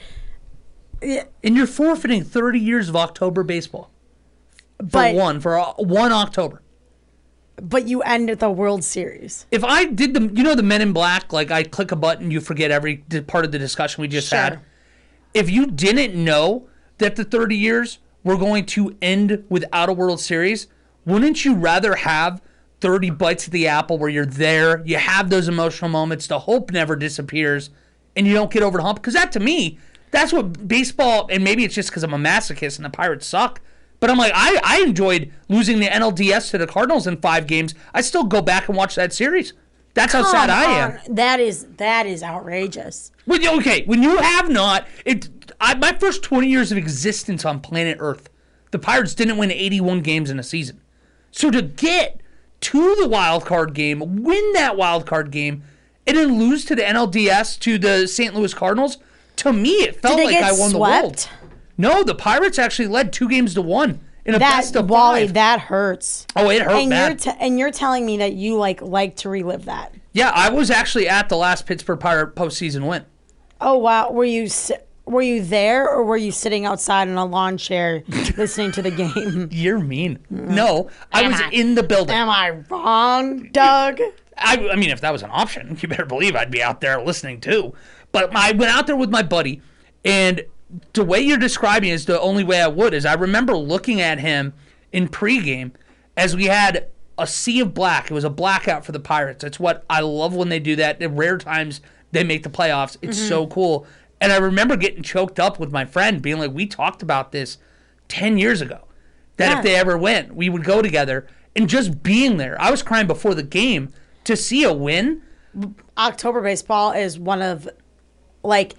A: and you're forfeiting thirty years of October baseball. For
B: but,
A: one, for one October.
B: But you end the World Series.
A: If I did the, you know, the Men in Black, like I click a button, you forget every part of the discussion we just
B: Sure.
A: had. If you didn't know that the thirty years were going to end without a World Series, wouldn't you rather have thirty bites of the apple where you're there, you have those emotional moments, the hope never disappears, and you don't get over the hump? Because that, to me, that's what baseball, and maybe it's just because I'm a masochist and the Pirates suck, but I'm like, I, I enjoyed losing the N L D S to the Cardinals in five games. I still go back and watch that series. That's how
B: Come
A: sad I am.
B: on. That is that is outrageous.
A: When you, okay, when you have not, it. I, my first twenty years of existence on planet Earth, the Pirates didn't win eighty-one games in a season. So to get to the wild card game, win that wild card game, and then lose to the N L D S to the Saint Louis Cardinals, to me it felt
B: Did they
A: like
B: get
A: I won
B: swept?
A: the world. No, the Pirates actually led two games to one in a
B: that,
A: best of
B: Wally,
A: five.
B: that hurts.
A: Oh, it hurt
B: and
A: bad.
B: You're t- and you're telling me that you like like to relive that.
A: Yeah, I was actually at the last Pittsburgh Pirate postseason win.
B: Oh wow, were you si- were you there or were you sitting outside in a lawn chair listening to the game?
A: You're mean. No, I
B: Am
A: was
B: I-
A: in the building.
B: Am I wrong, Doug?
A: I, I mean, if that was an option, you better believe I'd be out there listening too. But I went out there with my buddy, and the way you're describing is the only way I would. Is I remember looking at him in pregame as we had a sea of black. It was a blackout for the Pirates. It's what I love when they do that. The rare times they make the playoffs, it's
B: Mhm.
A: so cool. And I remember getting choked up with my friend, being like, "We talked about this ten years ago. That
B: Yeah.
A: if they ever went, we would go together." And just being there, I was crying before the game to see a win.
B: October baseball is one of like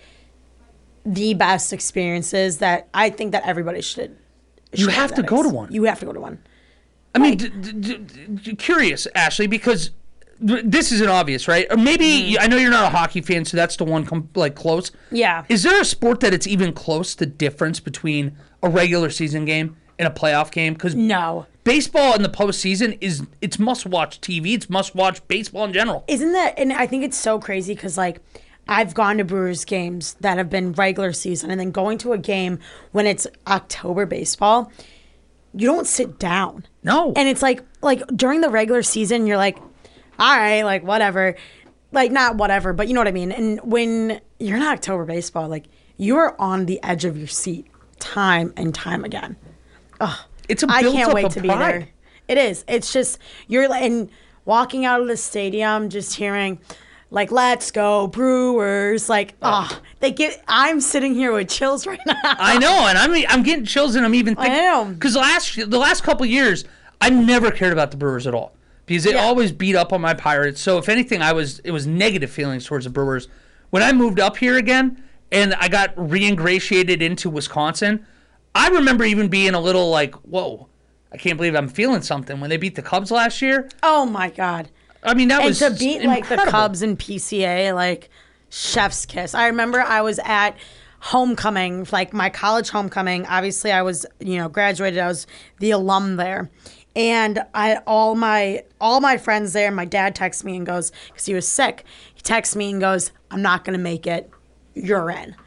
B: the best experiences that I think that everybody should.
A: You
B: should
A: have to
B: that
A: go to
B: is.
A: one.
B: You have to go to one.
A: I mean, d- d- d- curious, Ashley, because th- this isn't obvious, right? Or maybe
B: Mm-hmm.
A: I know you're not a hockey fan, so that's the one com- like close.
B: Yeah.
A: Is there a sport that it's even close the difference between a regular season game and a playoff game? Because
B: no,
A: baseball in the postseason is it's must watch T V. It's must watch baseball in general.
B: Isn't that? And I think it's so crazy because like I've gone to Brewers games that have been regular season, and then going to a game when it's October baseball, you don't sit down.
A: No.
B: And it's like like during the regular season, you're like, all right, like whatever. Like not whatever, but you know what I mean. And when you're in October baseball, like you are on the edge of your seat time and time again. Ugh.
A: It's a
B: I
A: built
B: can't
A: up
B: wait
A: of
B: to be
A: pride.
B: there. It is. It's just you're like and walking out of the stadium, just hearing like "Let's go Brewers!" Like, oh, they get. I'm sitting here with chills right now.
A: I know, and I'm I'm getting chills, and I'm even
B: I
A: thinking
B: know.
A: because last the last couple of years, I never cared about the Brewers at all because they
B: Yeah.
A: always beat up on my Pirates. So if anything, I was it was negative feelings towards the Brewers. When I moved up here again, and I got reingratiated into Wisconsin, I remember even being a little like, "Whoa, I can't believe I'm feeling something." When they beat the Cubs last year,
B: Oh my god.
A: I mean that
B: and
A: was
B: to beat like the
A: incredible.
B: Cubs in P C A, like chef's kiss. I remember I was at homecoming, like my college homecoming. Obviously, I was you know graduated. I was the alum there, and I all my all my friends there. My dad texts me and goes because he was sick. He texts me and goes, "I'm not gonna make it. You're in."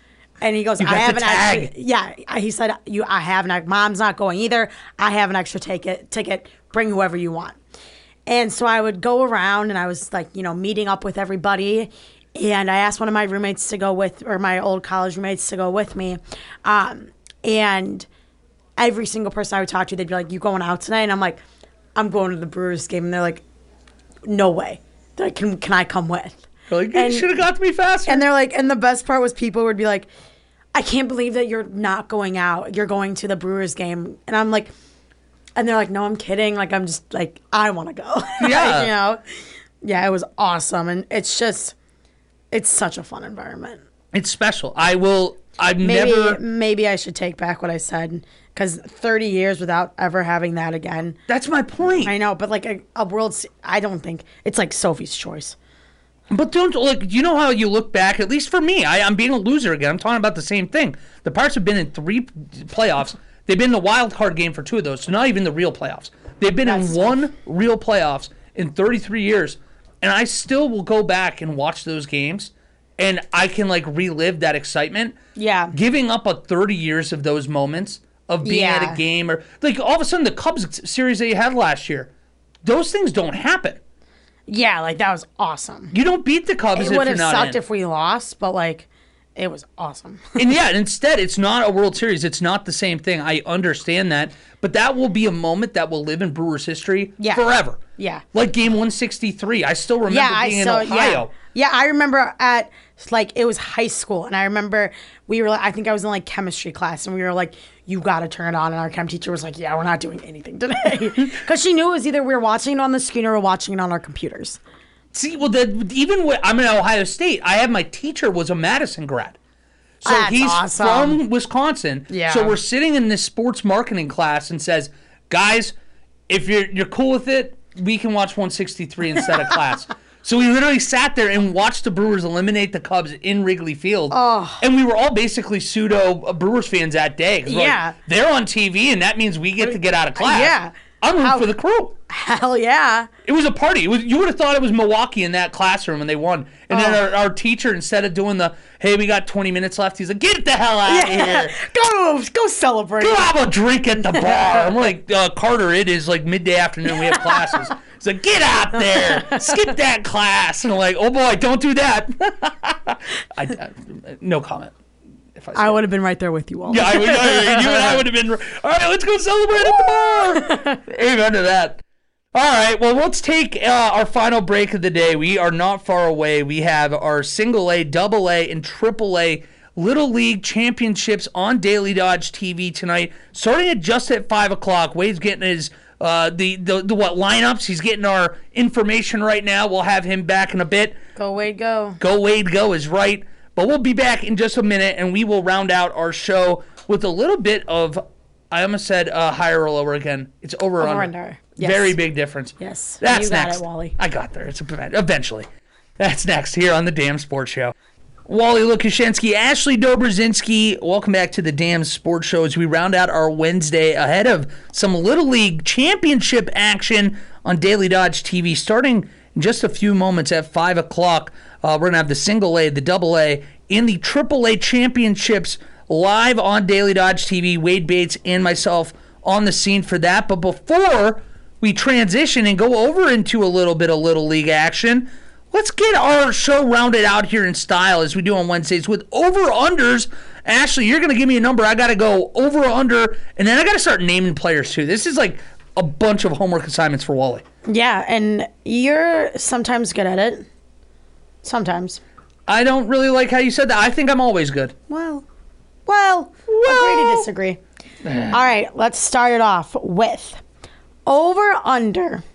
B: And he goes,
A: You
B: I
A: got
B: have
A: the
B: an
A: tag.
B: extra. Yeah, he said, "You, I have an. Mom's not going either. I have an extra ticket. Ticket. Bring whoever you want." And so I would go around, and I was like, you know, meeting up with everybody. And I asked one of my roommates to go with, or my old college roommates to go with me. Um, and every single person I would talk to, they'd be like, "You going out tonight?" And I'm like, "I'm going to the Brewers game." And they're like, "No way. They're like, can can I come with?"
A: Like, you should have got to me faster.
B: And they're like, and the best part was people would be like, "I can't believe that you're not going out. You're going to the Brewers game." And I'm like, and they're like, "No, I'm kidding. Like, I'm just like, I want to go."
A: Yeah.
B: You know? Yeah, it was awesome. And it's just, it's such a fun environment.
A: It's special. I will, I've
B: Maybe,
A: never.
B: maybe I should take back what I said, because thirty years without ever having that again.
A: That's my point.
B: I know, but like a, a World Se- I don't think, it's like Sophie's Choice.
A: But don't, like, you know how you look back, at least for me, I, I'm being a loser again. I'm talking about the same thing. The Pirates have been in three playoffs. They've been in the wild card game for two of those, so not even the real playoffs. They've been
B: That's
A: in one real playoffs in thirty-three years, and I still will go back and watch those games, and I can, like, relive that excitement.
B: Yeah.
A: Giving up a thirty years of those moments of being
B: Yeah.
A: at a game, or, like, all of a sudden the Cubs series that you had last year, those things don't happen.
B: Yeah, like that was awesome.
A: You don't beat the Cubs
B: It
A: if
B: would
A: you're
B: have
A: not
B: sucked
A: in.
B: if we lost, but like, it was awesome.
A: And yeah, instead, it's not a World Series. It's not the same thing. I understand that. But that will be a moment that will live in Brewers history
B: Yeah.
A: forever.
B: Yeah.
A: Like game one sixty-three. I still remember
B: yeah,
A: being
B: I saw,
A: in Ohio.
B: Yeah. yeah, I remember at, like, it was high school, and I remember we were, I think I was in, like, chemistry class, and we were like, "You got to turn it on," and our chem teacher was like, "Yeah, we're not doing anything today." Because she knew it was either we were watching it on the screen or we were watching it on our computers.
A: See, well, the, even when I'm in Ohio State, I have my teacher was a Madison grad. So
B: That's
A: he's
B: awesome.
A: from Wisconsin.
B: Yeah.
A: So we're sitting in this sports marketing class and says, "Guys, if you're you're cool with it, we can watch one sixty-three instead of class." So we literally sat there and watched the Brewers eliminate the Cubs in Wrigley Field.
B: Oh.
A: And we were all basically pseudo Brewers fans that day. 'Cause we're like,
B: Yeah.
A: they're on T V, and that means we get to get out of class.
B: Yeah.
A: I'm rooting
B: How-
A: for the crew.
B: Hell yeah.
A: It was a party. It was, you would have thought it was Milwaukee in that classroom when they won. And then
B: Oh.
A: our, our teacher, instead of doing the, "Hey, we got twenty minutes left," he's like, "Get the hell out of here.
B: Go, go celebrate.
A: Go have a drink at the bar." I'm like, uh, "Carter, it is like midday afternoon. We have classes." He's like, "Get out there. Skip that class." And I'm like, "Oh, boy, don't do that." I, I, no comment. If I,
B: I would have been right there with you all.
A: yeah, I would, I, you and I would have been, all right, let's go celebrate at the bar. Amen to that. All right, well, let's take uh, our final break of the day. We are not far away. We have our single A, double A, and triple A Little League Championships on Daily Dodge T V tonight, starting at just at five o'clock. Wade's getting his, uh, the, the, the what, lineups. He's getting our information right now. We'll have him back in a bit.
B: Go, Wade, go.
A: Go, Wade, go is right. But we'll be back in just a minute, and we will round out our show with a little bit of, I almost said uh, higher or lower again. It's over or
B: Over
A: under.
B: under. Yes.
A: Very big difference.
B: Yes.
A: That's
B: You got
A: next.
B: it, Wally.
A: I got there. It's a, eventually. That's next here on the Damn Sports Show. Wally Lukashenski, Ashley Dobrzinski, welcome back to the Damn Sports Show as we round out our Wednesday ahead of some Little League Championship action on Daily Dodge T V starting in just a few moments at five o'clock. Uh, we're going to have the single A, the double A, and the triple A championships live on Daily Dodge T V. Wade Bates and myself on the scene for that. But before we transition and go over into a little bit of Little League action, let's get our show rounded out here in style as we do on Wednesdays with over-unders. Ashley, you're going to give me a number. I got to go over-under, and then I got to start naming players too. This is like a bunch of homework assignments for Wally.
B: Yeah, and you're sometimes good at it. Sometimes.
A: I don't really like how you said that. I think I'm always good.
B: Well, well, agree to disagree. All right, let's start it off with over under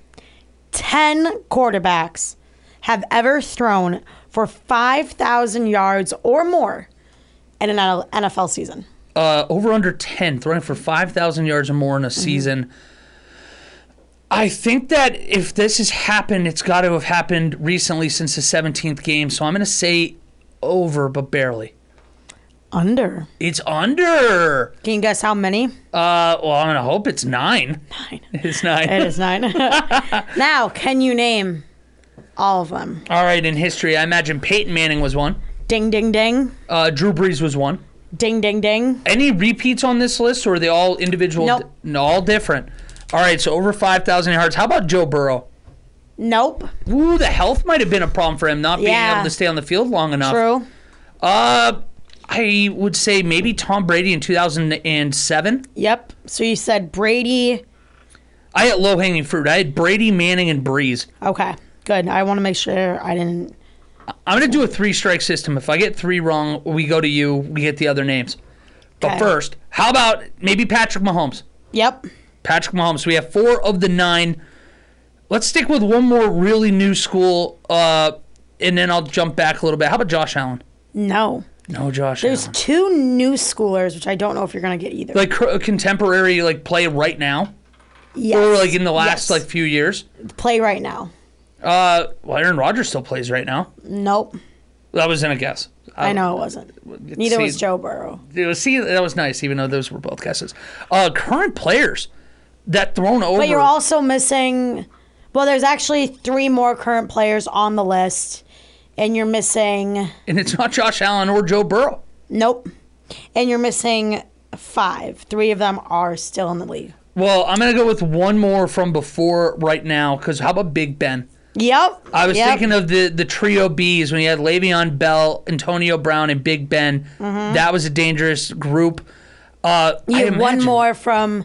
B: ten quarterbacks have ever thrown for five thousand yards or more in an N F L season.
A: Uh, over under ten, throwing for five thousand yards or more in a season. Mm-hmm. I think that if this has happened, it's got to have happened recently since the seventeenth game. So I'm going to say over, but barely.
B: Under.
A: It's under.
B: Can you guess how many?
A: Uh, well, I'm going to hope it's nine.
B: Nine.
A: It's nine.
B: It is nine. Now, can you name all of them?
A: All right, in history, I imagine Peyton Manning was one.
B: Ding, ding, ding.
A: Uh, Drew Brees was one.
B: Ding, ding, ding.
A: Any repeats on this list, or are they all individual?
B: Nope.
A: No, all different. All right, so over five thousand yards. How about Joe Burrow?
B: Nope.
A: Ooh, the health might have been a problem for him, not being
B: Yeah.
A: able to stay on the field long enough.
B: True.
A: Uh, I would say maybe Tom Brady in two thousand seven.
B: Yep. So you said Brady.
A: I had low-hanging fruit. I had Brady, Manning, and Breeze.
B: Okay, good. I want to make sure I didn't.
A: I'm going to do a three-strike system. If I get three wrong, we go to you. We get the other names. But
B: Okay.
A: first, how about maybe Patrick Mahomes?
B: Yep.
A: Patrick Mahomes. We have four of the nine. Let's stick with one more really new school, uh, and then I'll jump back a little bit. How about Josh Allen?
B: No.
A: No, Josh
B: There's
A: Allen.
B: two new schoolers, which I don't know if you're going to get either.
A: Like cr- contemporary, like play right now?
B: Yes.
A: Or like in the last
B: Yes.
A: like few years?
B: Play right now.
A: Uh, well, Aaron Rodgers still plays right now.
B: Nope.
A: That wasn't a guess.
B: I know it wasn't. Neither
A: see-
B: was Joe Burrow.
A: It was, see, that was nice, even though those were both guesses. Uh, current players that thrown over.
B: But you're also missing. Well, there's actually three more current players on the list, and you're missing.
A: And it's not Josh Allen or Joe Burrow.
B: Nope. And you're missing five. Three of them are still in the league.
A: Well, I'm going to go with one more from before right now, because how about Big Ben?
B: Yep.
A: I was
B: yep.
A: thinking of the, the trio Bs when you had Le'Veon Bell, Antonio Brown, and Big Ben.
B: Mhm.
A: That was a dangerous group. Uh,
B: You
A: I
B: have one
A: imagine-
B: more from.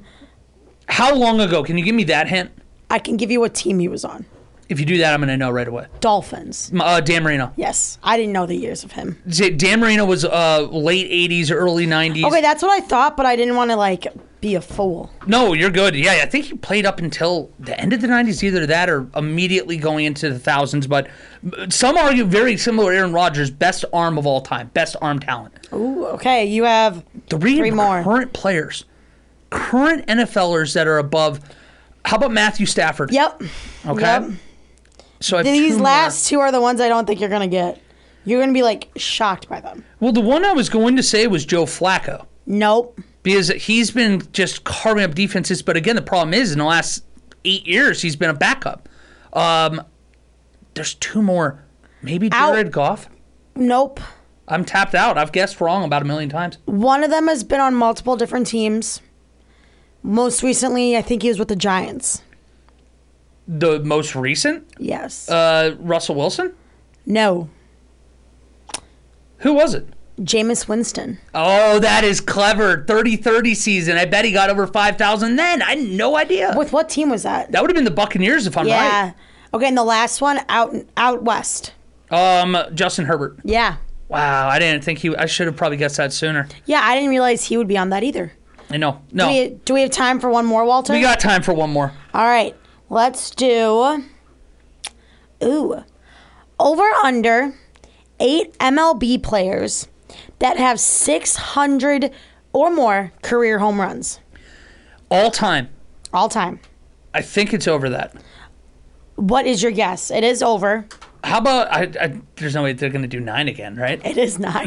A: How long ago? Can you give me that hint?
B: I can give you what team he was on.
A: If you do that, I'm going to know right away.
B: Dolphins.
A: Uh, Dan Marino.
B: Yes. I didn't know the years of him.
A: Dan Marino was uh, late eighties, early nineties.
B: Okay, that's what I thought, but I didn't want to, like, be a fool.
A: No, you're good. Yeah, I think he played up until the end of the nineties, either that or immediately going into the thousands. But some argue very similar to Aaron Rodgers, best arm of all time, best arm talent.
B: Ooh, okay. You have
A: three,
B: three more.
A: current players, current NFLers that are above. How about Matthew Stafford?
B: Yep.
A: Okay.
B: Yep.
A: So I have
B: These
A: two more.
B: last two are the ones I don't think you're going to get. You're going to be, like, shocked by them.
A: Well, the one I was going to say was Joe Flacco.
B: Nope.
A: Because he's been just carving up defenses. But again, the problem is in the last eight years, he's been a backup. Um, there's two more. Maybe Jared Goff?
B: Nope.
A: I'm tapped out. I've guessed wrong about a million times.
B: One of them has been on multiple different teams. Most recently, I think he was with the Giants.
A: The most recent?
B: Yes.
A: Uh, Russell Wilson?
B: No.
A: Who was it?
B: Jameis Winston.
A: Oh, that is clever. thirty thirty season. I bet he got over five thousand then. I had no idea.
B: With what team was that?
A: That would have been the Buccaneers if I'm
B: yeah.
A: right.
B: Okay, and the last one, out out west.
A: Um, Justin Herbert.
B: Yeah.
A: Wow, I didn't think he. I should have probably guessed that sooner.
B: Yeah, I didn't realize he would be on that either.
A: I know. No.
B: Do we, do we have time for one more, Walter?
A: We got time for one more.
B: All right. Let's do. Ooh. Over under eight M L B players that have six hundred or more career home runs.
A: All time.
B: All time.
A: I think it's over that.
B: What is your guess? It is over.
A: How about I? I there's no way they're going to do nine again, right?
B: It is nine.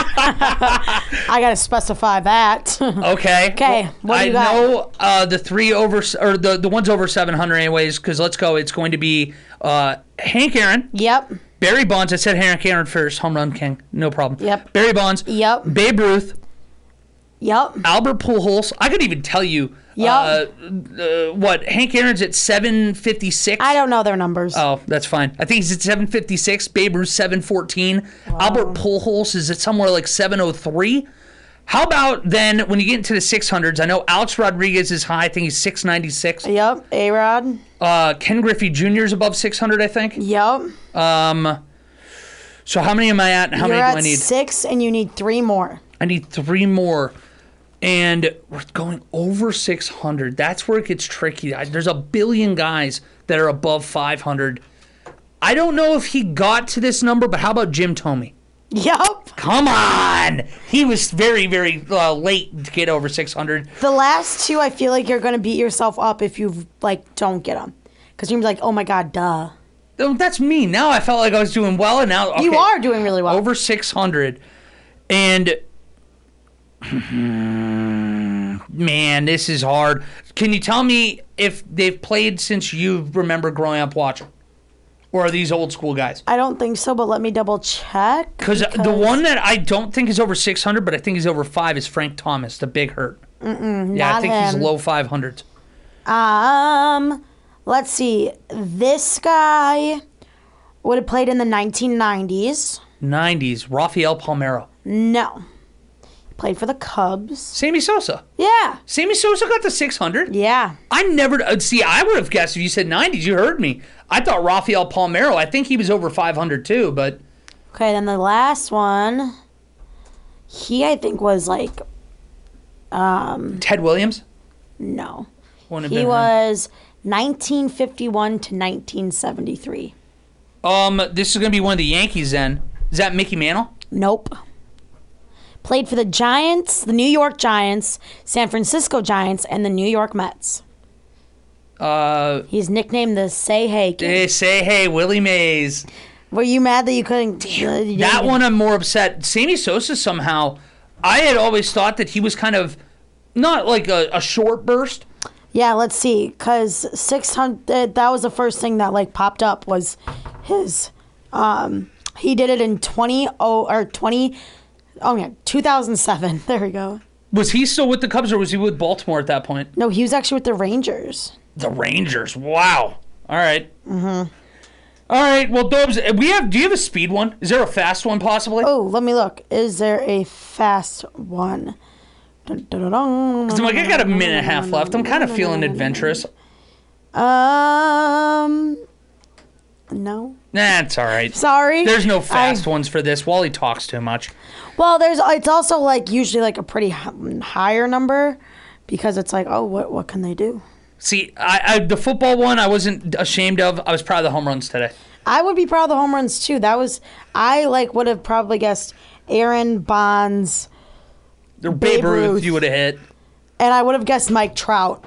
B: I got to specify that.
A: Okay.
B: Okay. What do
A: I
B: you got?
A: know uh, the three over or the the ones over seven hundred anyways. Because let's go. It's going to be uh, Hank Aaron.
B: Yep.
A: Barry Bonds. I said Hank Aaron first. Home run king. No problem.
B: Yep.
A: Barry Bonds.
B: Yep.
A: Babe Ruth.
B: Yep.
A: Albert Pujols. I could even tell you.
B: Yep.
A: Uh, uh, what Hank Aaron's at seven fifty six.
B: I don't know their numbers.
A: Oh, that's fine. I think he's at seven fifty six. Babe Ruth seven fourteen.
B: Wow.
A: Albert Pujols is at somewhere like seven oh three. How about then when you get into the six hundreds? I know Alex Rodriguez is high. I think he's six ninety-six.
B: Yep. A-Rod.
A: Uh, Ken Griffey Junior is above six hundred, I think.
B: Yep.
A: Um. So how many am I at? And how
B: You're
A: many
B: at
A: do I need?
B: six, and you need three more.
A: I need three more. And we're going over six hundred. That's where it gets tricky. I- There's a billion guys that are above five hundred. I don't know if he got to this number, but how about Jim Thome?
B: Yep.
A: Come on. He was very, very uh, late to get over six hundred.
B: The last two, I feel like you're going to beat yourself up if you like don't get them. Because you're going to be like, oh my God, duh.
A: Oh, that's me. Now I felt like I was doing well, and now okay,
B: You are doing really well.
A: over six hundred. And man, this is hard. Can you tell me if they've played since you remember growing up watching? Or are these old school guys?
B: I don't think so, but let me double check.
A: Because the one that I don't think is over six hundred, but I think he's over five, is Frank Thomas, the big hurt.
B: Mm-mm,
A: Yeah,
B: not
A: I think
B: him.
A: he's low five hundreds.
B: Um, let's see. This guy would have played in the nineteen nineties.
A: nineties, Rafael Palmeiro.
B: No. Played for the Cubs.
A: Sammy Sosa.
B: Yeah.
A: Sammy Sosa got to six hundred?
B: Yeah.
A: I never, uh, see, I would have guessed if you said nineties, you heard me. I thought Rafael Palmeiro, I think he was over five hundred too, but.
B: Okay, then the last one, he I think was like, um.
A: Ted Williams?
B: No.
A: Wouldn't have
B: He
A: been him.
B: was nineteen fifty-one to nineteen seventy-three.
A: Um, this is going to be one of the Yankees then. Is that Mickey Mantle?
B: Nope. Played for the Giants, the New York Giants, San Francisco Giants, and the New York Mets.
A: Uh,
B: He's nicknamed the Say Hey Kid.
A: They say, hey, Willie Mays.
B: Were you mad that you couldn't? uh, you
A: That
B: didn't-
A: one I'm more upset. Sammy Sosa somehow, I had always thought that he was kind of not like a, a short burst.
B: Yeah, let's see, because six hundred. That was the first thing that like popped up was his. Um, he did it in twenty oh or twenty. Oh yeah, two thousand seven. There we go.
A: Was he still with the Cubs or was he with Baltimore at that point?
B: No, he was actually with the Rangers.
A: The Rangers. Wow. All right.
B: Mm-hmm.
A: All right. Well, Dobes, we have. Do you have a speed one? Is there a fast one possibly?
B: Oh, let me look. Is there a fast one? Dun, dun, dun, dun.
A: 'Cause I'm like, I got a minute and a half left. I'm kind of feeling adventurous.
B: Um, no.
A: Nah, it's all right.
B: Sorry.
A: There's no fast
B: I-
A: ones for this. Wally talks too much.
B: Well, there's. It's also like usually like a pretty h- higher number, because it's like, oh, what what can they do?
A: See, I, I the football one I wasn't ashamed of. I was proud of the home runs today.
B: I would be proud of the home runs too. That was I like would have probably guessed Aaron Bonds,
A: The Babe,
B: Babe
A: Ruth,
B: Ruth.
A: you would have hit.
B: and I would have guessed Mike Trout.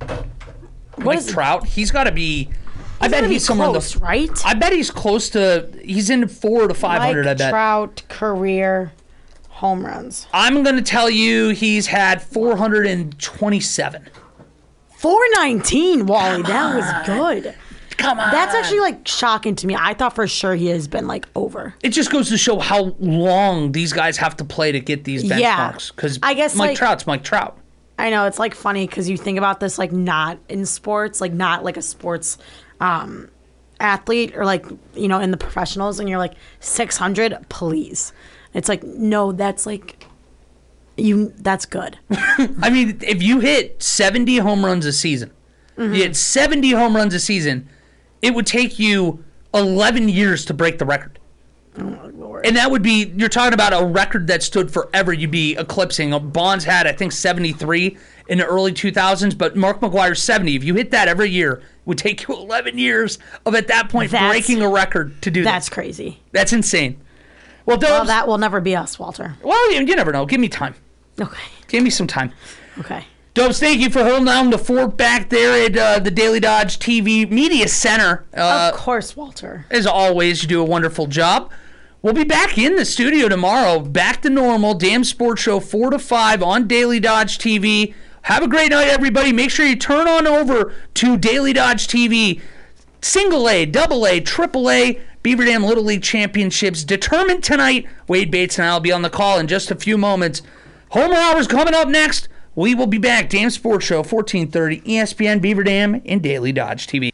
A: Mike Trout, he's got to be. I bet
B: gotta be
A: he's somewhere
B: close,
A: in the
B: right?
A: I bet he's close to. He's in four to five hundred.
B: Mike
A: I bet.
B: Trout career home runs.
A: I'm gonna tell you he's had four hundred and twenty-seven.
B: four nineteen, Wally. That was good.
A: Come on.
B: That's actually like shocking to me. I thought for sure he has been like over.
A: It just goes to show how long these guys have to play to get these
B: Yeah.
A: benchmarks. Because
B: I guess,
A: Mike
B: like-
A: Trout's Mike Trout.
B: I know it's like funny because you think about this like not in sports, like not like a sports um, athlete or like you know in the professionals, and you're like six hundred, please. It's like no, that's like you. That's good.
A: I mean, if you hit seventy home runs a season,
B: Mhm.
A: you hit seventy home runs a season, it would take you eleven years to break the record.
B: Oh, Lord.
A: And that would be, you're talking about a record that stood forever. You'd be eclipsing. Bonds had, I think, seventy-three in the early two thousands, but Mark McGwire's seventy. If you hit that every year, it would take you eleven years of, at that point,
B: That's-
A: breaking a record to do that.
B: That's crazy.
A: That's insane. Well,
B: Well,
A: Dubs,
B: that will never be us, Walter.
A: well, you, you never know. Give me time.
B: Okay.
A: Give me some time.
B: Okay.
A: Dubs, thank you for holding down the fort back there at uh, the Daily Dodge T V Media Center. Uh,
B: Of course, Walter.
A: As always, you do a wonderful job. We'll be back in the studio tomorrow, back to normal. Damn Sports Show, four to five on Daily Dodge T V. Have a great night, everybody. Make sure you turn on over to Daily Dodge T V. Single A, double A, triple A, Beaver Dam Little League Championships determined tonight. Wade Bates and I will be on the call in just a few moments. Homer Hours coming up next. We will be back. Damn Sports Show, fourteen thirty, E S P N, Beaver Dam, and Daily Dodge T V.